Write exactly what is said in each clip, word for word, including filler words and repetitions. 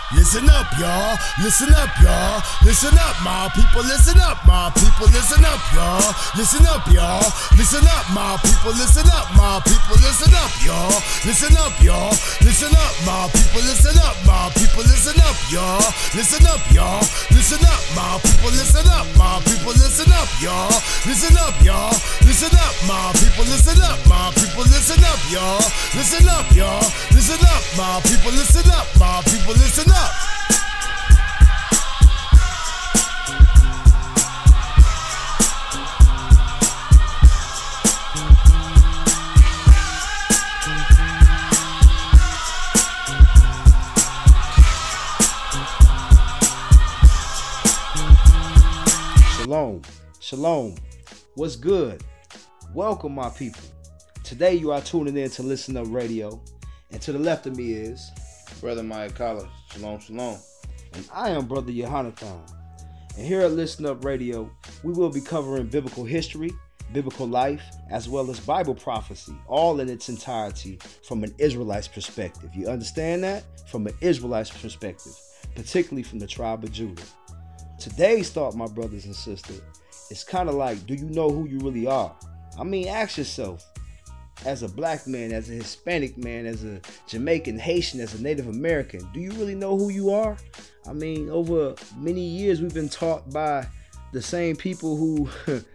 Listen up, y'all. Listen up, y'all. Listen up, my people. Listen up, my people. Listen up, y'all. Listen up, y'all. Listen up, my people. Listen up, my people. Listen up, y'all. Listen up, y'all. Listen up, my people. Listen up, my people. Listen up, y'all. Listen up, y'all. Listen up, my people. Listen up, my people. Listen up, y'all. Listen up, y'all. Listen up, my people. Listen up, my people. Listen up, y'all. Listen up, y'all. Listen up, my people. Listen up, my people. Listen up. Shalom, shalom, what's good? Welcome, my people. Today you are tuning in to Listen Up Radio, and to the left of me is Brother Mike Collins. Shalom, shalom. And I am Brother Yohanathan. And here at Listen Up Radio, we will be covering biblical history, biblical life, as well as Bible prophecy, all in its entirety from an Israelite's perspective. You understand that? From an Israelite's perspective, particularly from the tribe of Judah. Today's thought, my brothers and sisters, is kind of like, do you know who you really are? I mean, ask yourself, as a black man, as a Hispanic man, as a Jamaican, Haitian, as a Native American, do you really know who you are? I mean, over many years, we've been taught by the same people who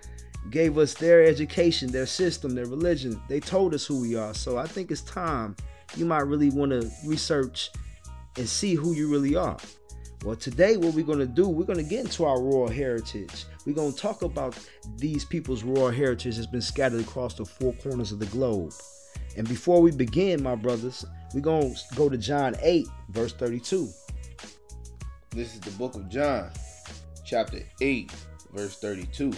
gave us their education, their system, their religion. They told us who we are. So I think it's time you might really want to research and see who you really are. Well, today what we're going to do, we're going to get into our royal heritage. We're going to talk about these people's royal heritage that's been scattered across the four corners of the globe. And before we begin, my brothers, we're going to go to John eight, verse thirty-two. This is the book of John, chapter eight, verse thirty-two.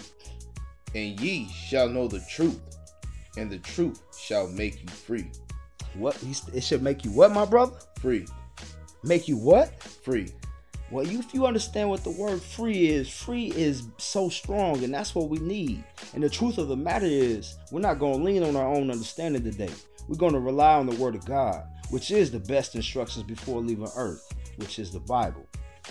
And ye shall know the truth, and the truth shall make you free. What? It should make you what, my brother? Free. Make you what? Free. Well, you, if you understand what the word free is, free is so strong, and that's what we need. And the truth of the matter is, we're not going to lean on our own understanding today. We're going to rely on the word of God, which is the best instructions before leaving earth, which is the Bible.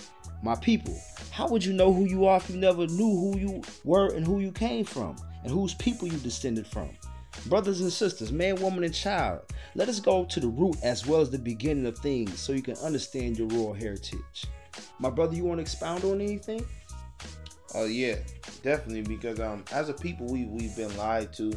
My people, how would you know who you are if you never knew who you were and who you came from and whose people you descended from? Brothers and sisters, man, woman, and child, let us go to the root as well as the beginning of things so you can understand your royal heritage. My brother, you want to expound on anything? Oh, uh, yeah, definitely. Because um, as a people, we, we've been lied to.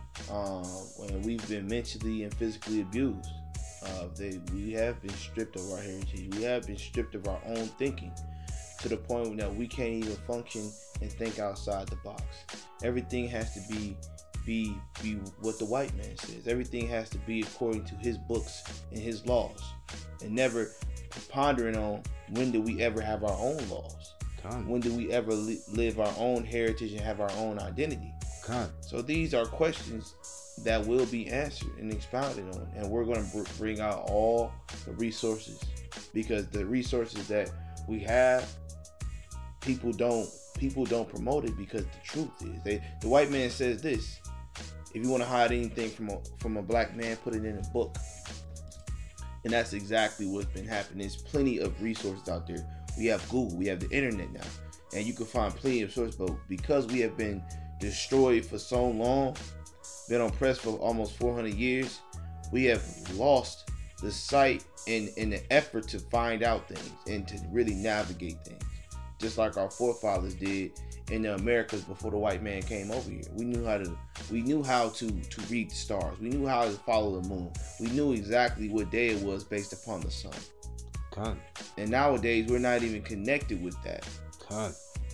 Um, and we've been mentally and physically abused. Uh, they, we have been stripped of our heritage. We have been stripped of our own thinking to the point that we can't even function and think outside the box. Everything has to be be be what the white man says. Everything has to be according to his books and his laws, and never pondering on when do we ever have our own laws? Con. When do we ever li- live our own heritage and have our own identity? Con. So these are questions that will be answered and expounded on, and we're going to br- bring out all the resources, because the resources that we have, people don't people don't promote it, because the truth is, they the white man says this: if you want to hide anything from a from a black man, put it in a book. And that's exactly what's been happening. There's plenty of resources out there. We have Google, we have the internet now, and you can find plenty of sources. But because we have been destroyed for so long, been oppressed for almost four hundred years, we have lost the sight and, and the effort to find out things and to really navigate things, just like our forefathers did in the Americas before the white man came over here. We knew how to we knew how to to read the stars. We knew how to follow the moon. We knew exactly what day it was based upon the sun. Con. And nowadays we're not even connected with that. Con.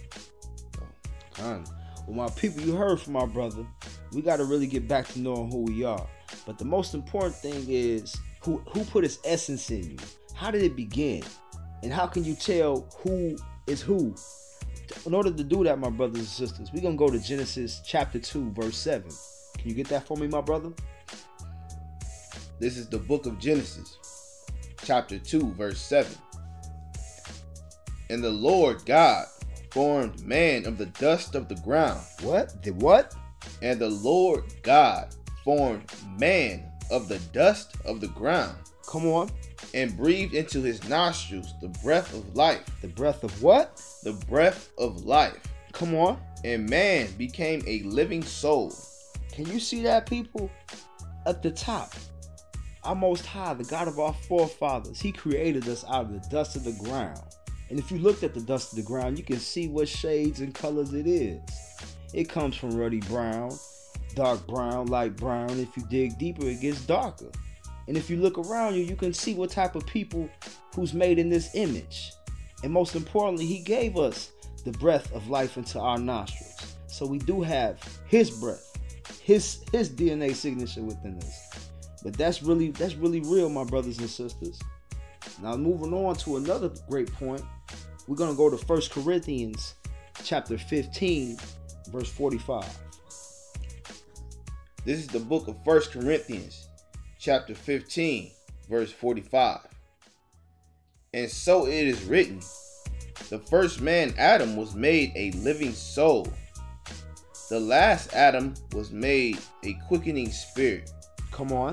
Con. Well, my people, you heard from my brother. We got to really get back to knowing who we are. But the most important thing is who who put his essence in you. How did it begin? And how can you tell who is who? In order to do that, my brothers and sisters, we're going to go to Genesis chapter two, verse seven. Can you get that for me, my brother? This is the book of Genesis, chapter two, verse seven. And the Lord God formed man of the dust of the ground. What? The what? And the Lord God formed man of the dust of the ground. Come on. and breathed into his nostrils the breath of life. The breath of what? The breath of life. Come on. And man became a living soul. Can you see that, people? At the top, our Most High, the God of our forefathers, he created us out of the dust of the ground. And if you looked at the dust of the ground, you can see what shades and colors it is. It comes from ruddy brown, dark brown, light brown. If you dig deeper, it gets darker. And if you look around you, you can see what type of people who's made in this image. And most importantly, he gave us the breath of life into our nostrils. So we do have his breath, his his D N A signature within us. But that's really that's really real, my brothers and sisters. Now moving on to another great point, we're gonna go to First Corinthians chapter fifteen, verse forty-five. This is the book of First Corinthians chapter fifteen, verse forty-five. And so it is written, the first man, Adam, was made a living soul. The last Adam was made a quickening spirit. Come on.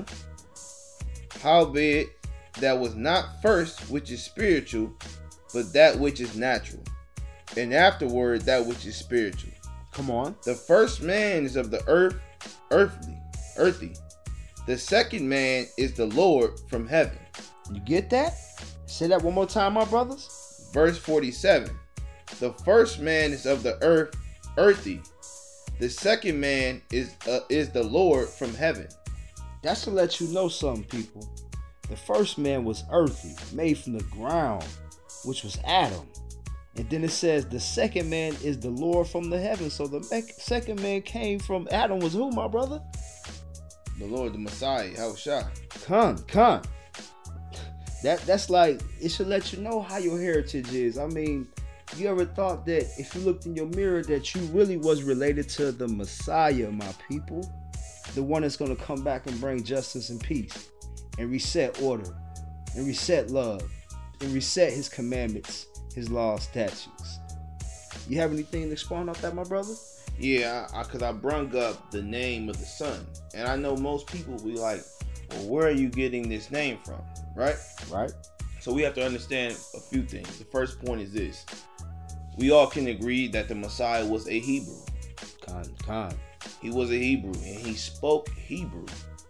Howbeit, that was not first which is spiritual, but that which is natural, and afterward that which is spiritual. Come on. The first man is of the earth, earthly, earthy. The second man is the Lord from heaven. You get that? Say that one more time, my brothers. Verse forty-seven. The first man is of the earth, earthy. The second man is uh, is the Lord from heaven. That's to let you know something, people. The first man was earthy, made from the ground, which was Adam. And then it says the second man is the Lord from the heaven. So the second man came from Adam was who, my brother? The Lord, the Messiah, Yahushua. Come, come. That that's like, it should let you know how your heritage is. I mean, you ever thought that if you looked in your mirror that you really was related to the Messiah, my people? The one that's going to come back and bring justice and peace and reset order and reset love and reset his commandments, his laws, statutes. You have anything to expound off that, my brother? Yeah, because I, I brung up the name of the son. And I know most people will be like, well, where are you getting this name from? Right? Right. So we have to understand a few things. The first point is this. We all can agree that the Messiah was a Hebrew. Khan, Khan. He was a Hebrew and he spoke Hebrew.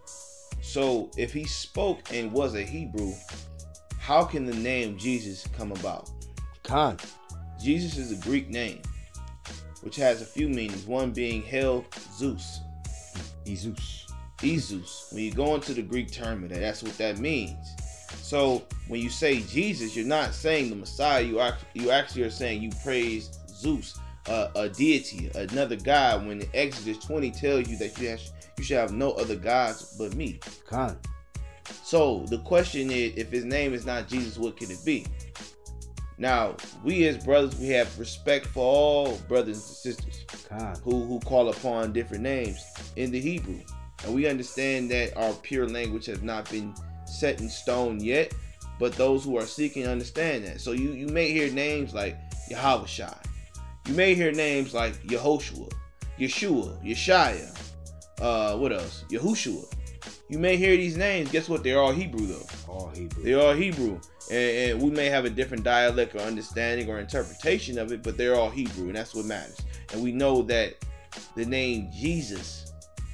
So if he spoke and was a Hebrew, how can the name Jesus come about? Khan. Jesus is a Greek name, which has a few meanings. One being Hail Zeus. Jesus. Jesus. When you go into the Greek term of that, that's what that means. So when you say Jesus, you're not saying the Messiah. You act, you actually are saying you praise Zeus, uh, a deity, another god. When Exodus twenty tells you that you have, you should have no other gods but me. Khan. So the question is, if his name is not Jesus, what can it be? Now, we as brothers, we have respect for all brothers and sisters Khan. who who call upon different names in the Hebrew, and we understand that our pure language has not been set in stone yet, but those who are seeking understand that. So you, you may hear names like Yahushua. You may hear names like Yehoshua, Yeshua, Yeshaya, uh, what else? Yahushua. You may hear these names. Guess what? They're all Hebrew though. All Hebrew. They're all Hebrew. And, and we may have a different dialect or understanding or interpretation of it, but they're all Hebrew, and that's what matters. And we know that the name Jesus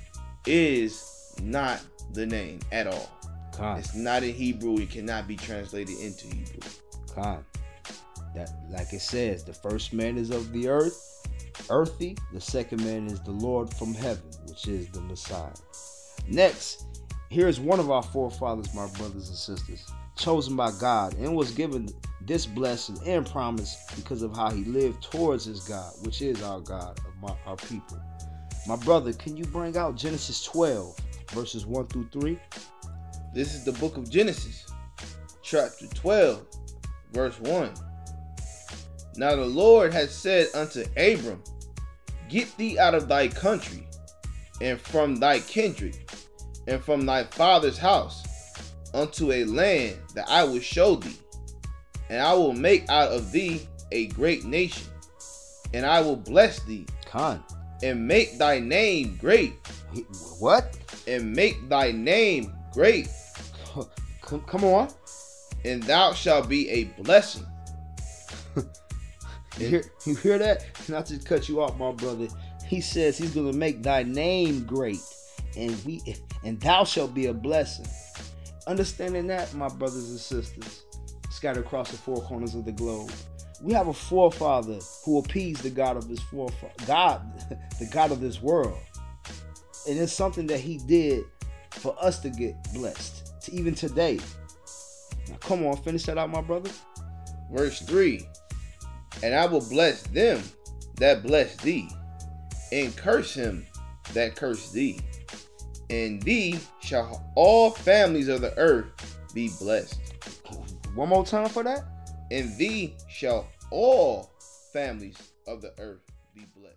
is not the name at all. Khan. It's not in Hebrew. It cannot be translated into Hebrew. Khan. That, like it says, the first man is of the earth, earthy. The second man is the Lord from heaven, which is the Messiah. Next, here's one of our forefathers, my brothers and sisters, chosen by God and was given this blessing and promise because of how he lived towards his God, which is our God, of my, our people. My brother, can you bring out Genesis twelve, verses one through three? This is the book of Genesis, chapter twelve, verse one. Now the Lord had said unto Abram, Get thee out of thy country, and from thy kindred, and from thy father's house, unto a land that I will show thee, and I will make out of thee a great nation, and I will bless thee, Khan. and make thy name great. What? And make thy name great. Come, come on. and thou shalt be a blessing. You hear, you hear that? Not to cut you off, my brother. He says he's going to make thy name great, and we and thou shalt be a blessing. Understanding that, my brothers and sisters, scattered across the four corners of the globe, we have a forefather who appeased the God of his forefather, God, the God of this world, and it's something that he did for us to get blessed, to even today. Now, come on, finish that out, my brother. Verse three. And I will bless them that bless thee, and curse him that curse thee. And thee shall all families of the earth be blessed. One more time for that. And thee shall all families of the earth be blessed.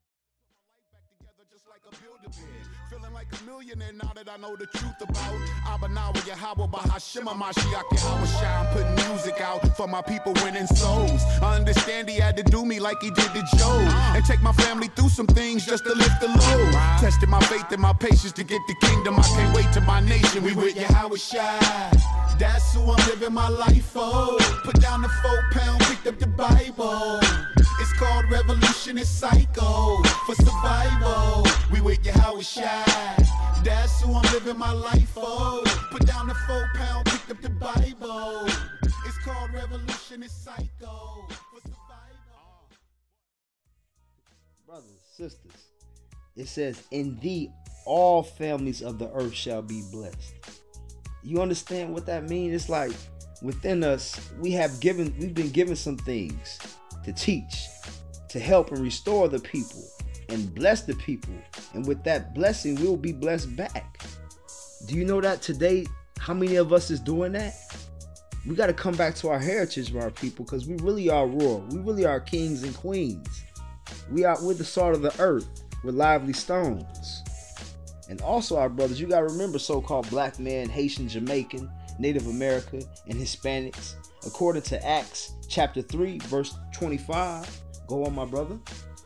Feeling like a millionaire now that I know the truth about Abanawa, Yahweh, Bahashima, Mashiach, Yahweh Shai. I'm putting music out for my people winning souls. I understand he had to do me like he did to Job, and take my family through some things just to lift the load. Testing my faith and my patience to get the kingdom. I can't wait to my nation. We with Yahweh Shai. That's who I'm living my life for. Put down the four pound, picked up the Bible. It's called Revolution, it's psycho for survival. We with Yahweh Shai. That's who I'm living my life for. Put down the four pound, picked up the Bible. It's called Revolution, it's psycho for survival. Brothers, sisters, it says, in thee all families of the earth shall be blessed. You understand what that means? It's like within us, we have given, we've been given some things to teach, to help and restore the people and bless the people. And with that blessing, we'll be blessed back. Do you know that today, how many of us is doing that? We got to come back to our heritage of our people, because we really are royal. We really are kings and queens. We are with the salt of the earth, with lively stones. And also, our brothers, you got to remember so-called black man, Haitian, Jamaican, Native American, and Hispanics. According to Acts chapter three, verse twenty-five. Go on, my brother.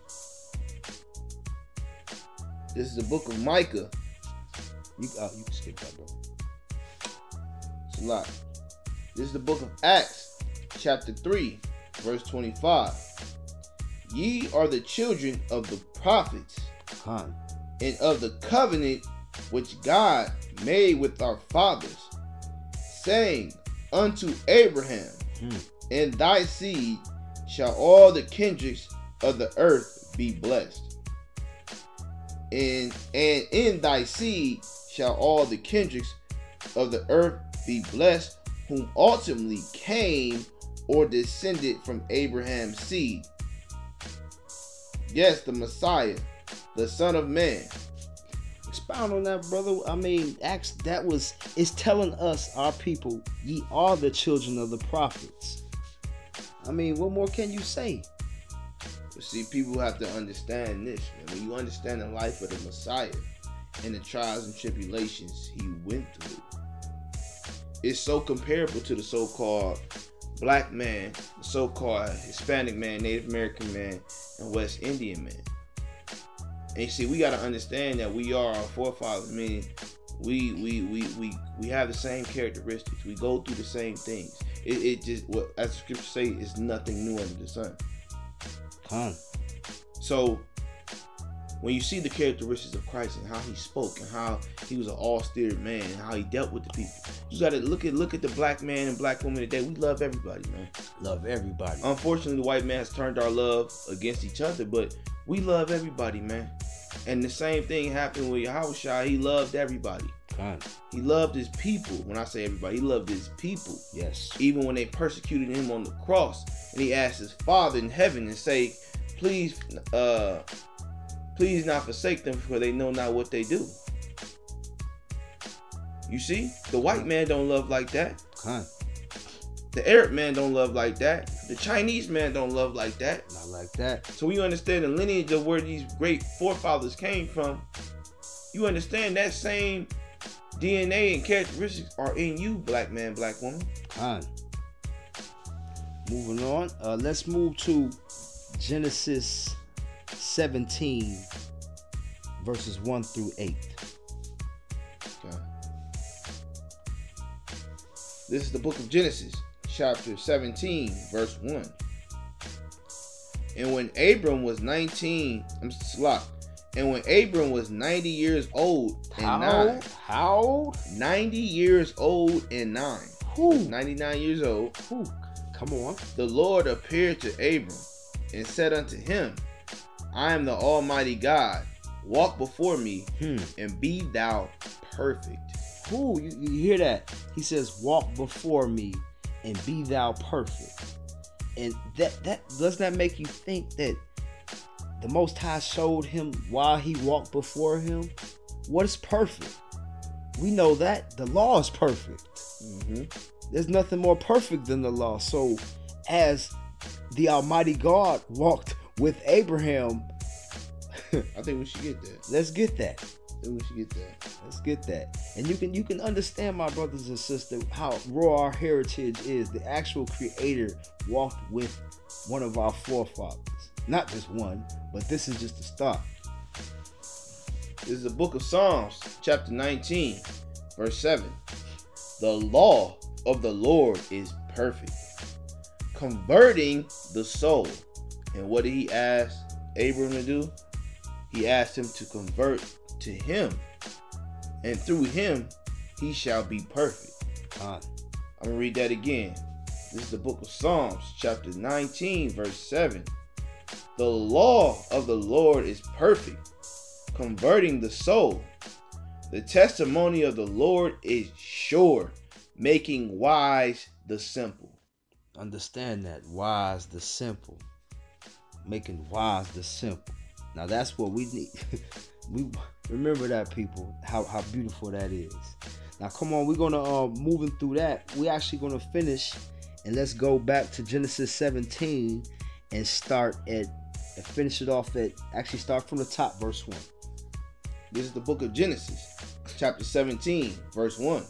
This is the book of Micah. You, uh, you can skip that, bro. It's a lot. This is the book of Acts chapter three, verse twenty-five. Ye are the children of the prophets, Huh. and of the covenant which God made with our fathers, saying unto Abraham, Hmm. in thy seed shall all the kindreds of the earth be blessed. And, and in thy seed shall all the kindreds of the earth be blessed, whom ultimately came or descended from Abraham's seed. Yes, the Messiah, the Son of Man. Expound on that, brother. I mean, Acts, that was, it's telling us, our people, ye are the children of the prophets. I mean, what more can you say? But see, people have to understand this, man. When you understand the life of the Messiah and the trials and tribulations he went through, it's so comparable to the so-called black man, the so-called Hispanic man, Native American man, and West Indian man. And you see, we got to understand that we are our forefathers, meaning we we we we we have the same characteristics. We go through the same things. It, it just, what as the scripture say, is nothing new under the sun. Huh. So when you see the characteristics of Christ and how he spoke and how he was an austere man and how he dealt with the people, you got to look at look at the black man and black woman today. We love everybody, man. Love everybody. Unfortunately, the white man has turned our love against each other, but we love everybody, man. And the same thing happened with Yahweh Shai. He loved everybody. Huh. He loved his people. When I say everybody, he loved his people. Yes. Even when they persecuted him on the cross, and he asked his Father in heaven and say, please, uh, please not forsake them, for they know not what they do. You see, the white man don't love like that. Huh. The Arab man don't love like that. The Chinese man don't love like that. Not like that. So when you understand the lineage of where these great forefathers came from, you understand that same D N A and characteristics are in you, black man, black woman. Huh. Moving on. Uh, let's move to Genesis seventeen, verses one through eight. Okay. This is the book of Genesis, chapter seventeen, verse one. And when Abram was nineteen, I'm slop. And when Abram was ninety years old and How nine, old? How old? ninety years old and nine, Who? ninety-nine years old, Who? Come on. the Lord appeared to Abram and said unto him, I am the Almighty God. Walk before me Hmm. and be thou perfect. Who? You, you hear that? He says, walk before me and be thou perfect. And that that does that make you think that the Most High showed him while he walked before him what is perfect? We know that the law is perfect. Mm-hmm. There's nothing more perfect than the law. So as the Almighty God walked with Abraham, I think we should get that. let's get that. I think we should get that. Let's get that. And you can you can understand, my brothers and sisters, how raw our heritage is. The actual creator walked with one of our forefathers. Not just one, but this is just the start. This is the book of Psalms, chapter nineteen, verse seven. The law of the Lord is perfect, converting the soul. And what did he ask Abram to do? He asked him to convert to him, and through him he shall be perfect. Uh, I'm gonna read that again. This is the book of Psalms, chapter nineteen, verse seven. The law of the Lord is perfect, converting the soul. The testimony of the Lord is sure, making wise the simple. understand that. Wise the simple. Making wise the simple. Now that's what we need. We remember that, people, how, how beautiful that is. Now come on, we're gonna uh moving through that. We're actually gonna finish, and let's go back to Genesis seventeen and start at and finish it off at actually start from the top, verse one. This is the book of Genesis, chapter seventeen, verse one.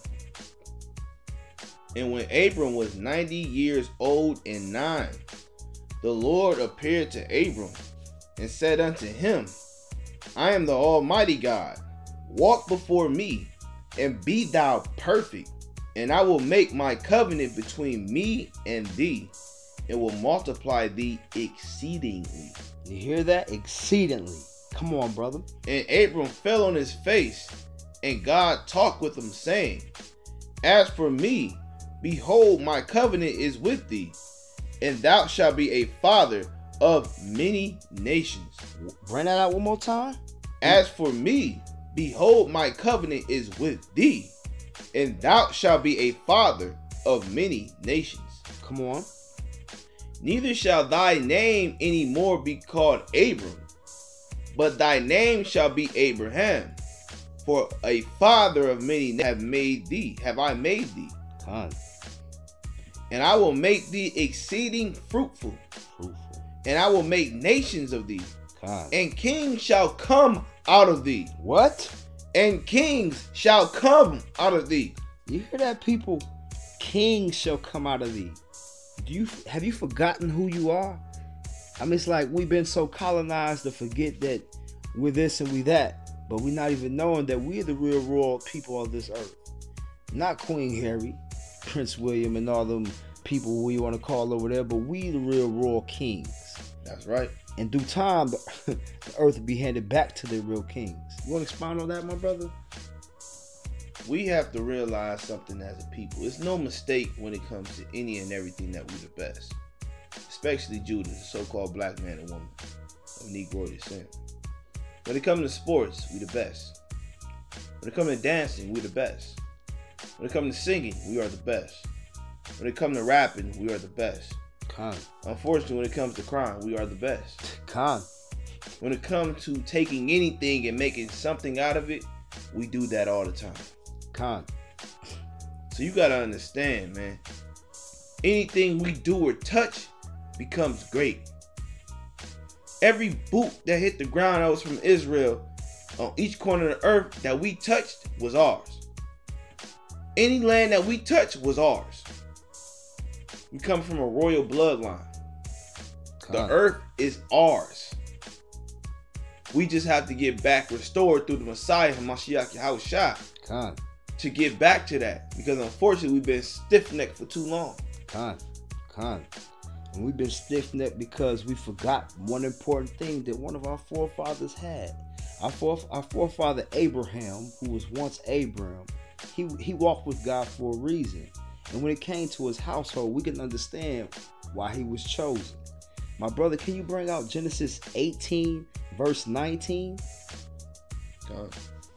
And when Abram was ninety years old and nine, the Lord appeared to Abram and said unto him, I am the Almighty God. Walk before me and be thou perfect, and I will make my covenant between me and thee, and will multiply thee exceedingly. You hear that? Exceedingly. Come on, brother. And Abram fell on his face, and God talked with him, saying, As for me, behold, my covenant is with thee, and thou shalt be a father of many nations. Bring that out one more time. As for me, behold, my covenant is with thee, and thou shalt be a father of many nations. Come on. Neither shall thy name any more be called Abram, but thy name shall be Abraham, for a father of many have made thee, have I made thee. Con. And I will make thee exceeding fruitful, Fruitful. and I will make nations of thee, Con. and kings shall come out of thee, What? and kings shall come out of thee. You hear that, people? Kings shall come out of thee. Do you have you forgotten who you are? I mean, it's like we've been so colonized to forget that we're this and we that, but we're not even knowing that we're the real royal people of this earth. Not Queen Harry, Prince William, and all them people we want to call over there, but we the real royal kings. That's right. In due time, the, the earth will be handed back to the real kings. You want to expound on that, my brother? We have to realize something as a people. It's no mistake when it comes to any and everything that we're the best. Especially Judah, the so-called black man and woman of Negro descent. When it comes to sports, we the best. When it comes to dancing, we the best. When it comes to singing, we are the best. When it comes to rapping, we are the best. Con. Unfortunately, when it comes to crime, we are the best. Con. When it comes to taking anything and making something out of it, we do that all the time. Con. So you gotta understand, man. Anything we do or touch becomes great. Every boot that hit the ground that was from Israel on each corner of the earth that we touched was ours. Any land that we touched was ours. We come from a royal bloodline. Con. The earth is ours. We just have to get back restored through the Messiah, Mashiach Yahushua. Con. to get back to that, because unfortunately we've been stiff-necked for too long. Con, con. And we've been stiff-necked because we forgot one important thing that one of our forefathers had. Our, fore, our forefather Abraham, who was once Abram, he, he walked with God for a reason. And when it came to his household, we can understand why he was chosen. My brother, can you bring out Genesis eighteen, verse nineteen? God.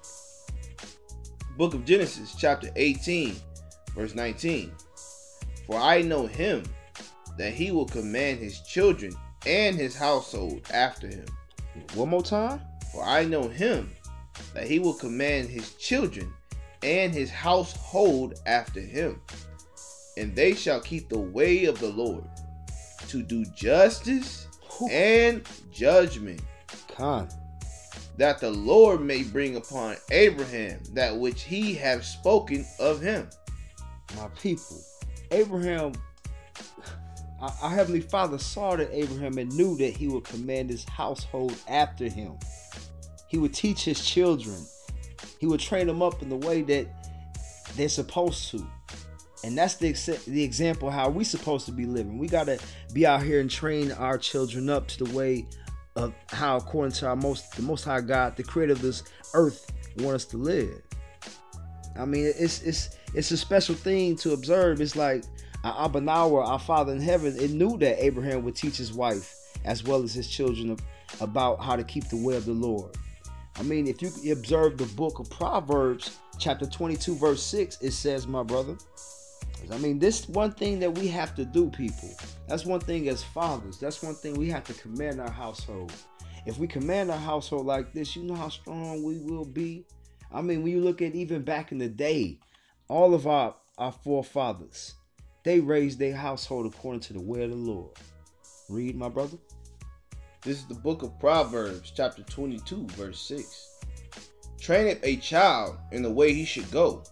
Book of Genesis, chapter eighteen, verse nineteen. For I know him, that he will command his children and his household after him. One more time. For I know him, that he will command his children and his household after him. And they shall keep the way of the Lord, to do justice Whew. and judgment. Con. That the Lord may bring upon Abraham that which he have spoken of him. My people, Abraham, our, our Heavenly Father saw that Abraham and knew that he would command his household after him. He would teach his children. He would train them up in the way that they're supposed to. And that's the, the example how we supposed to be living. We got to be out here and train our children up to the way of how, according to our most the Most High God, the creator of this earth, want us to live. I mean, it's it's it's a special thing to observe. It's like our Abba Nawa, our Father in heaven, it knew that Abraham would teach his wife as well as his children about how to keep the way of the Lord. I mean, if you observe the book of Proverbs, chapter twenty-two, verse six, it says, my brother, I mean, this one thing that we have to do, people. That's one thing as fathers. That's one thing we have to command our household. If we command our household like this, you know how strong we will be. I mean, when you look at even back in the day, all of our, our forefathers, they raised their household according to the way of the Lord. Read, my brother. This is the book of Proverbs, chapter twenty-two, verse six. Train up a child in the way he should go,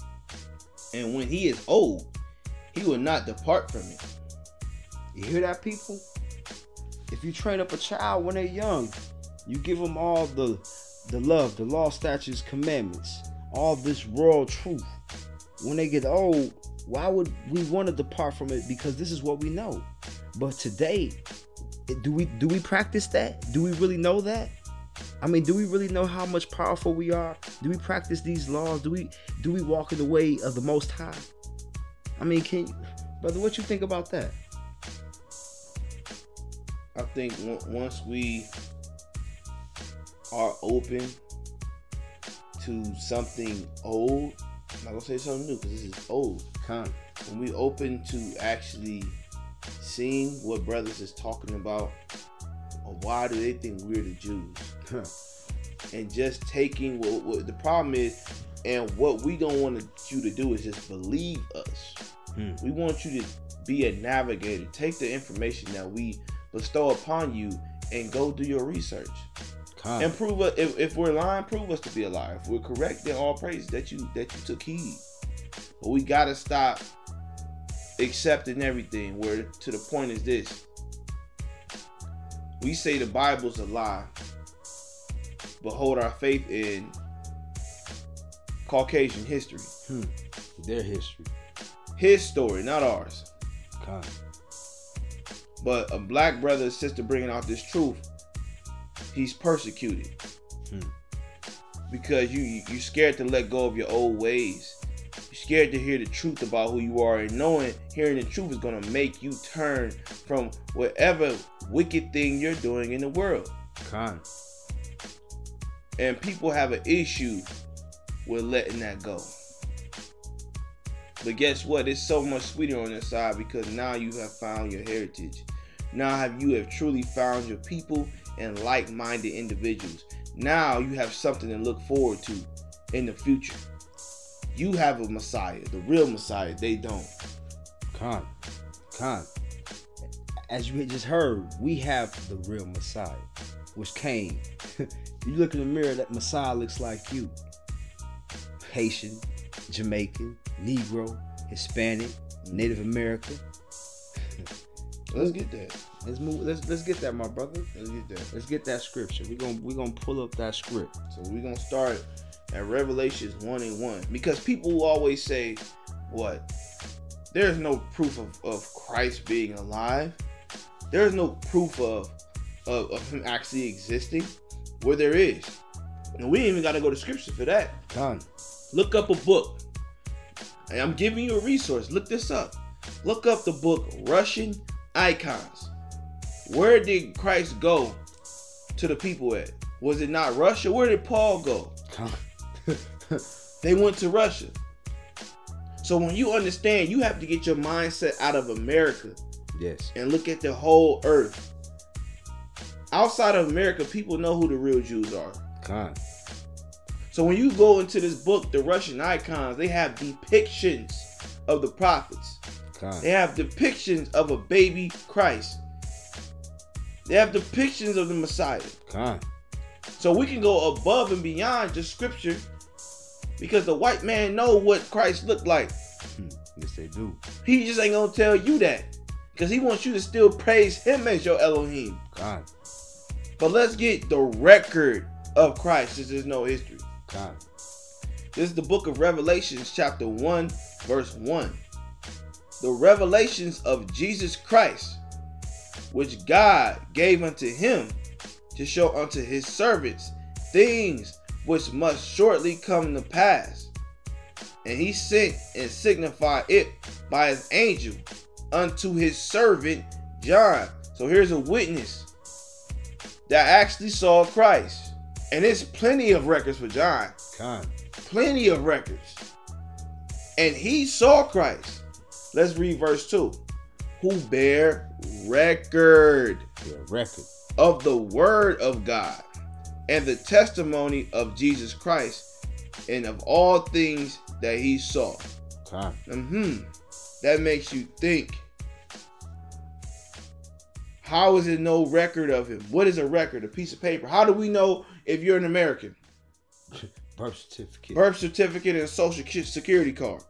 and when he is old, he will not depart from it. You hear that, people? If you train up a child when they're young, you give them all the the love, the law, statutes, commandments, all this royal truth. When they get old, why would we want to depart from it? Because this is what we know. But today, do we do we practice that? Do we really know that? I mean, do we really know how much powerful we are? Do we practice these laws? Do we do we walk in the way of the Most High? I mean, can you, brother, what you think about that? I think once we are open to something old, I'm not gonna say something new because this is old. Con. When we open to actually seeing what brothers is talking about, or why do they think we're the Jews? And just taking what, what the problem is, and what we don't want you to do is just believe us. Hmm. We want you to be a navigator. Take the information that we bestow upon you and go do your research. Con. And prove us if, if we're lying, prove us to be a liar. If we're correct, then all praise that you that you took heed. But we gotta stop accepting everything. Where to the point is this: we say the Bible's a lie, but hold our faith in Caucasian history. Hmm. Their history. His story, not ours. Con. But a black brother or sister bringing out this truth, he's persecuted. Hmm. Because you, you're scared to let go of your old ways. You're scared to hear the truth about who you are, and knowing hearing the truth is going to make you turn from whatever wicked thing you're doing in the world. Con. And people have an issue with letting that go. But guess what? It's so much sweeter on your side, because now you have found your heritage. Now have you have truly found your people and like-minded individuals. Now you have something to look forward to in the future. You have a Messiah, the real Messiah. They don't. Con. Con. As you just heard, we have the real Messiah, which came. You look in the mirror, that Messiah looks like you. Haitian, Jamaican, Negro, Hispanic, Native American. Let's get that. Let's move. Let's let's get that, my brother. Let's get that. Let's get that scripture. We're gonna we're gonna pull up that script. So we're gonna start at Revelations one and one. Because people will always say, what? There's no proof of, of Christ being alive. There's no proof of, of, of him actually existing. Where there is. And we ain't even got to go to scripture for that. Con. Look up a book. And I'm giving you a resource. Look this up. Look up the book Russian Icons. Where did Christ go to the people at? Was it not Russia? Where did Paul go? Con. They went to Russia. So when you understand, you have to get your mindset out of America. Yes. And look at the whole earth. Outside of America, people know who the real Jews are. Con. So when you go into this book, the Russian Icons, they have depictions of the prophets. Con. They have depictions of a baby Christ. They have depictions of the Messiah. Con. So we can go above and beyond just scripture, because the white man know what Christ looked like. Yes, they do. He just ain't gonna tell you that, because he wants you to still praise him as your Elohim. Con. But let's get the record of Christ, since there's no history. Con. This is the book of Revelations, chapter one, verse one. The revelations of Jesus Christ, which God gave unto him to show unto his servants things which must shortly come to pass. And he sent and signified it by his angel unto his servant John. So here's a witness that actually saw Christ. And there's plenty of records for John. Con. Plenty of records. And he saw Christ. Let's read verse two. Who bear record Yeah, record. of the word of God and the testimony of Jesus Christ, and of all things that he saw. Con. Mm-hmm. That makes you think. How is it no record of him? What is a record? A piece of paper. How do we know if you're an American? Birth certificate. Birth certificate and social security card.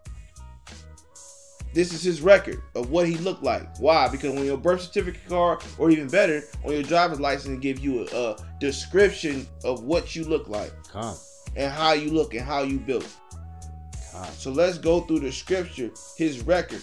This is his record of what he looked like. Why? Because when your birth certificate card, or even better, on your driver's license, it gives you a, a description of what you look like. Con. And how you look and how you built. Con. So let's go through the scripture, his record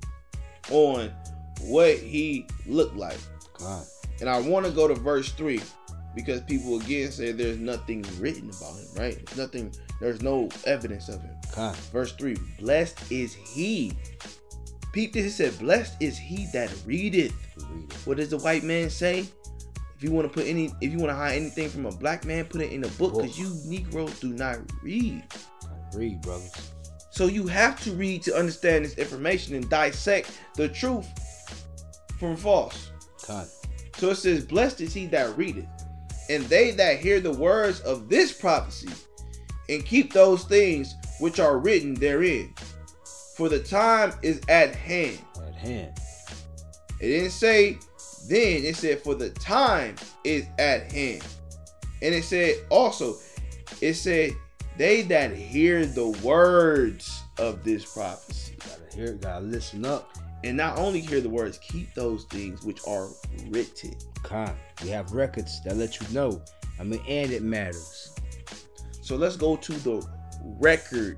on what he looked like. Con. And I want to go to verse three, because people again say there's nothing written about him, right? There's nothing, there's no evidence of him. Con. Verse three, blessed is he. Peep this, he said, blessed is he that readeth. Read it. What does the white man say? If you want to put any, if you want to hide anything from a black man, put it in a book, because you Negroes do not read. Read, brothers. So you have to read to understand this information and dissect the truth from false. Con. So it says, blessed is he that readeth, and they that hear the words of this prophecy, and keep those things which are written therein. For the time is at hand. At hand. It didn't say then, it said for the time is at hand. And it said also, it said they that hear the words of this prophecy. Gotta hear, gotta listen up. And not only hear the words, keep those things which are written. Con. We have records that let you know. I mean, and it matters. So let's go to the record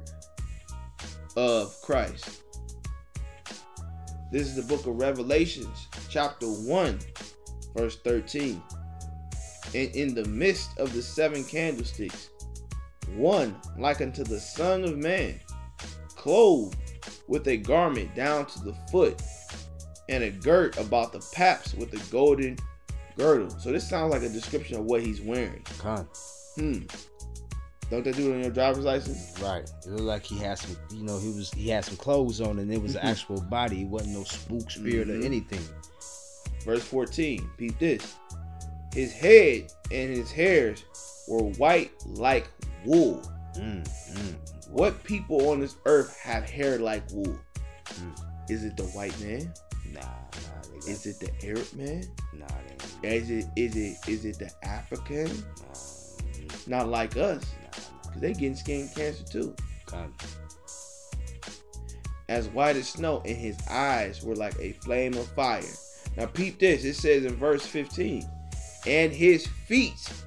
of Christ. This is the book of Revelations, chapter one, verse thirteen. And in the midst of the seven candlesticks, one like unto the Son of Man, clothed with a garment down to the foot, and a girt about the paps with a golden girdle. So this sounds like a description of what he's wearing. Con. Hmm. Don't they do it on your driver's license? Right. It looked like he had some, you know, he was he had some clothes on, and it was an actual body. It wasn't no spook spirit Mhm. or anything. Verse fourteen. Peep this. His head and his hairs were white like wool. Mm, mm. What people on this earth have hair like wool? Mm. Is it the white man? Nah, nah. They got, Is it the Arab man? nah, they ain't. Is it is it is it the African? Nah, mm, Not like us, nah, nah. because they getting skin cancer too. Con. As white as snow, and his eyes were like a flame of fire. Now peep this. It says in verse fifteen, and his feet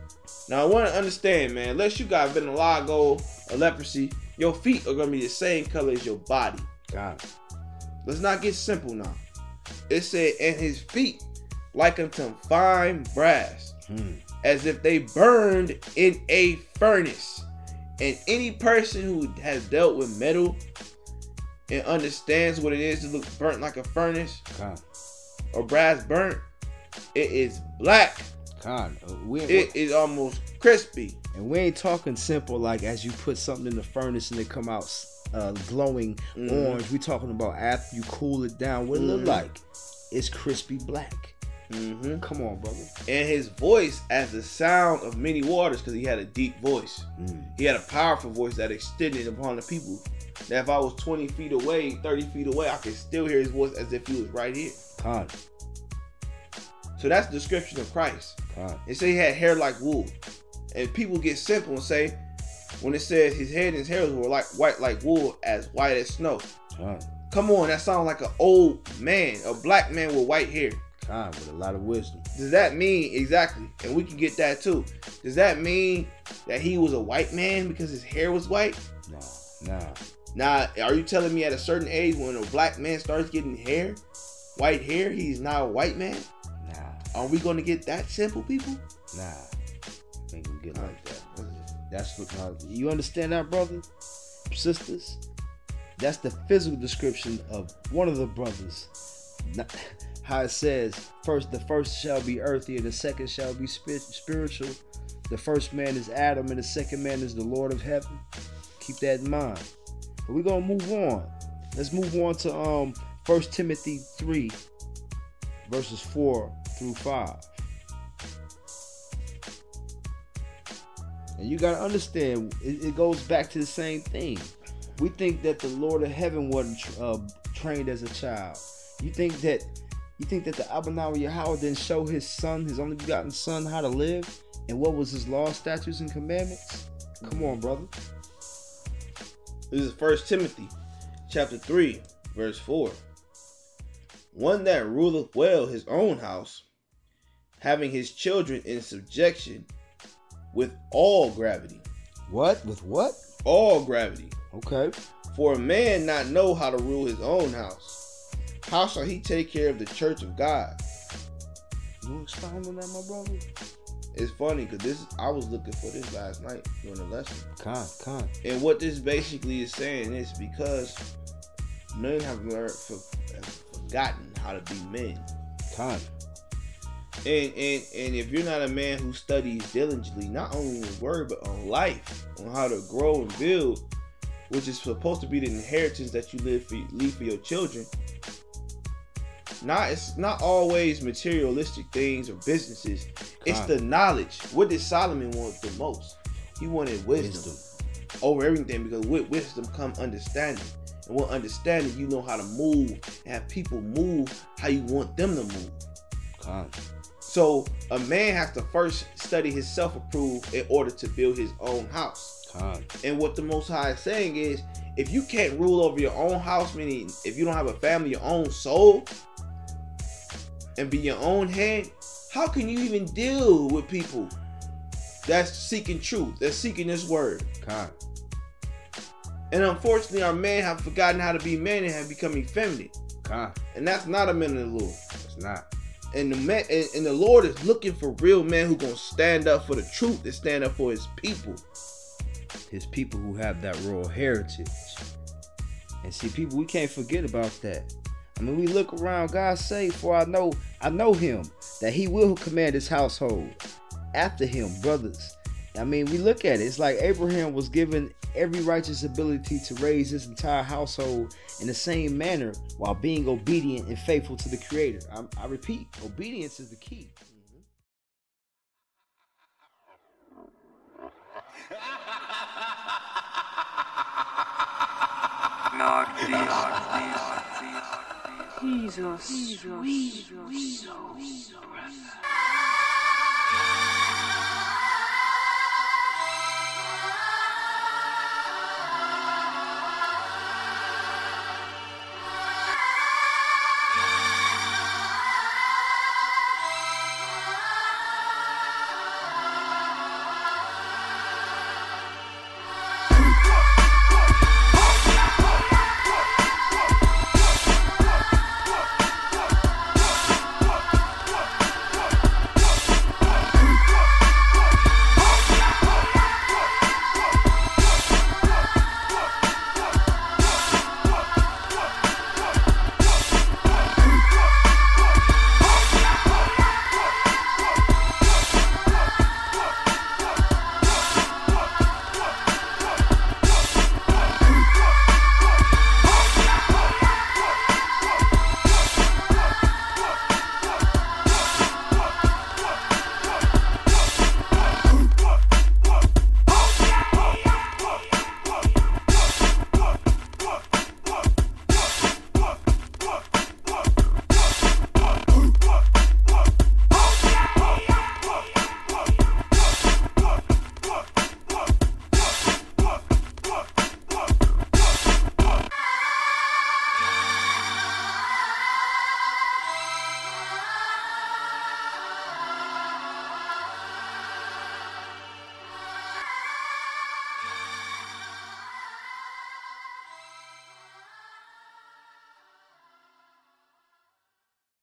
Now I want to understand, man, unless you got vitiligo or leprosy, your feet are going to be the same color as your body. God. Let's not get simple now. It said, and his feet like unto fine brass, Hmm. as if they burned in a furnace. And any person who has dealt with metal and understands what it is to look burnt like a furnace God. or brass burnt, it is black. God. Uh, we, It is almost crispy. and we ain't talking simple like as you put something in the furnace and it come out uh, glowing Mhm. orange. We talking about after you cool it down, what it look Mhm. like? It's crispy black. Mm-hmm. Come on, brother. And his voice as the sound of many waters, because he had a deep voice. Mm. He had a powerful voice that extended upon the people. That if I was twenty feet away, thirty feet away, I could still hear his voice as if he was right here. God. So that's the description of Christ. God. It said he had hair like wool. And people get simple and say, when it says his head and his hairs were like white like wool, as white as snow. God. Come on, that sounds like an old man, a black man with white hair. God with a lot of wisdom. Does that mean, exactly, and we can get that too, does that mean that he was a white man because his hair was white? Nah. Nah. Now, are you telling me at a certain age when a black man starts getting hair, white hair, he's not a white man? Nah. Are we going to get that simple, people? Nah. Ain't gonna get like that. That's what uh, you understand that, brother? Sisters? That's the physical description of one of the brothers. Not, how it says, first the first shall be earthy and the second shall be spi- spiritual. The first man is Adam and the second man is the Lord of heaven. Keep that in mind. But we're gonna move on. Let's move on to um First Timothy three, verses four through five. And you gotta understand, it, it goes back to the same thing. We think that the Lord of heaven wasn't uh, trained as a child. You think that you think that the Abanawa Yahweh didn't show his son, his only begotten son, how to live? And what was his law, statutes, and commandments? Come on, brother. This is First Timothy chapter three, verse four. One that ruleth well his own house, having his children in subjection with all gravity. What? With what? All gravity. Okay. For a man not know how to rule his own house, how shall he take care of the church of God? You want to expound on that, my brother? It's funny because this I was looking for this last night during the lesson. Con, con. And what this basically is saying is because men have learned, for, have forgotten how to be men. Con. And, and and if you're not a man who studies diligently, not only in the word, but on life, on how to grow and build, which is supposed to be the inheritance that you live for, leave for your children. Not it's not always materialistic things or businesses. It's the knowledge. What did Solomon want the most? He wanted wisdom, wisdom over everything, because with wisdom come understanding. And with understanding, you know how to move and have people move how you want them to move. Con. So a man has to first study his self-approved in order to build his own house. Con. And what the Most High is saying is, if you can't rule over your own house, meaning if you don't have a family, your own soul, and be your own head, how can you even deal with people that's seeking truth, that's seeking this word? Con. And unfortunately, our men have forgotten how to be men and have become effeminate. Con. And that's not a man of the Lord. It's not. And the man, and, and the Lord is looking for real men who gonna stand up for the truth and stand up for his people. His people who have that royal heritage. And see, people, we can't forget about that. I mean, we look around, God say, for I know, I know him, that he will command his household after him, brothers. I mean, we look at it, it's like Abraham was given every righteous ability to raise his entire household in the same manner while being obedient and faithful to the Creator. I, I repeat, obedience is the key. Jesus, Jesus, Jesus.